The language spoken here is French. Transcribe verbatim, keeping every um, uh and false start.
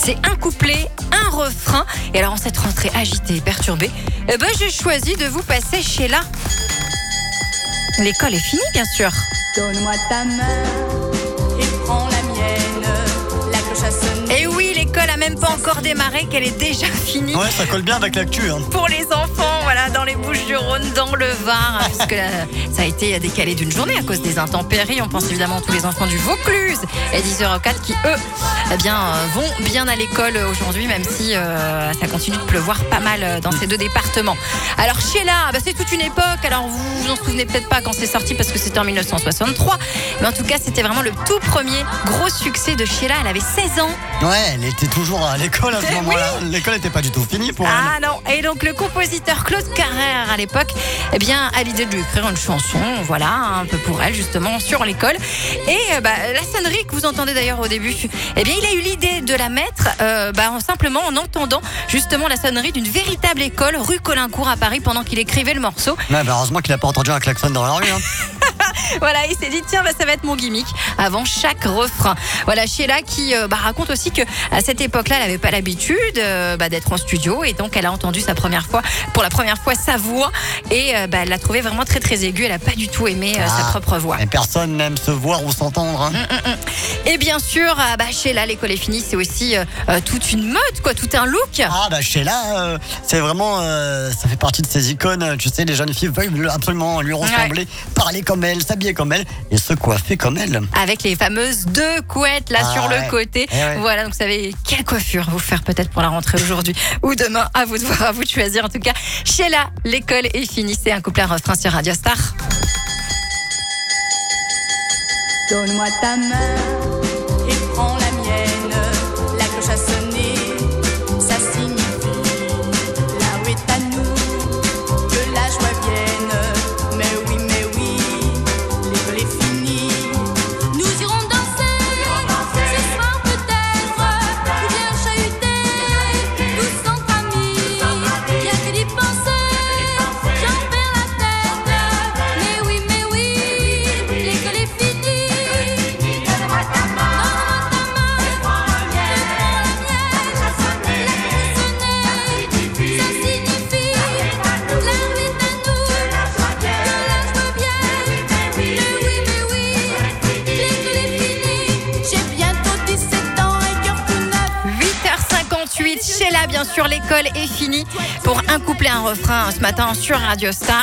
C'est un couplet, un refrain. Et alors en cette rentrée agitée et perturbée, eh ben, j'ai choisi de vous passer Sheila. L'école est finie, bien sûr. Donne-moi ta main et prends la mienne. La cloche a sonné. Et oui, l'école a même pas encore démarré, qu'elle est déjà finie. Ouais, ça colle bien avec l'actu. Hein. Pour les enfants, voilà, dans les Bouches-du-Rhône, dans le Var, hein, puisque euh, ça a été décalé d'une journée à cause des intempéries. On pense évidemment à tous les enfants du Vaucluse et dix heures quatre qui, eux, eh bien, euh, vont bien à l'école aujourd'hui, même si euh, ça continue de pleuvoir pas mal dans ces deux départements. Alors Sheila, bah, c'est toute une époque. Alors vous vous en souvenez peut-être pas quand c'est sorti parce que c'était en dix-neuf cent soixante-trois, mais en tout cas c'était vraiment le tout premier gros succès de Sheila. Elle avait seize ans. Ouais, elle était toujours à l'école à ce moment-là. L'école n'était pas du tout finie pour elle. Ah non, et donc le compositeur Claude Carrère à l'époque, eh bien, a l'idée de lui écrire une chanson, voilà, un peu pour elle justement sur l'école. Et euh, bah, la sonnerie que vous entendez d'ailleurs au début, eh bien, il a eu l'idée de la mettre euh, bah, simplement en entendant justement la sonnerie d'une véritable école rue Colincourt à Paris pendant qu'il écrivait le morceau. Ouais, bah heureusement qu'il n'a pas entendu un klaxon dans la rue. Hein. Voilà, il s'est dit tiens, bah, ça va être mon gimmick avant chaque refrain. Voilà, Sheila qui euh, bah, raconte aussi que à cette époque-là, elle n'avait pas l'habitude euh, bah, d'être en studio et donc elle a entendu sa première fois, pour la première fois, sa voix et euh, bah, elle l'a trouvée vraiment très très aiguë. Elle n'a pas du tout aimé euh, Ah, sa propre voix. Et personne n'aime se voir ou s'entendre. Hein. Mm, mm, mm. Et bien sûr, euh, bah, Sheila, l'école est finie, c'est aussi euh, euh, toute une mode, quoi, tout un look. Ah bah Sheila, euh, c'est vraiment, euh, ça fait partie de ces icônes. Tu sais, les jeunes filles veulent absolument lui ressembler, parler comme elle, s'habiller comme elle et se coiffer comme elle. Avec les fameuses deux couettes là Ah sur ouais. le côté. Eh ouais. Voilà, donc vous savez quelle coiffure vous faire peut-être pour la rentrée aujourd'hui ou demain. À vous de voir, à vous de choisir. En tout cas, Sheila, l'école est finie. C'est un couplet, un refrain sur Radio Star. Donne-moi ta main et prends la mienne. La cloche a sonné, ça signifie là où est à nous que la joie vienne. Mais oui, mais oui, l'école est finie. Nous irons danser, ce soir peut-être, ou bien chahuter, tous entre amis. Y'a que d'y penser, j'en perds la tête. Mais oui, mais oui, l'école est finie. huit heures cinquante-huit, Sheila, bien sûr, l'école est finie pour un couplet, un refrain ce matin sur Radio Star.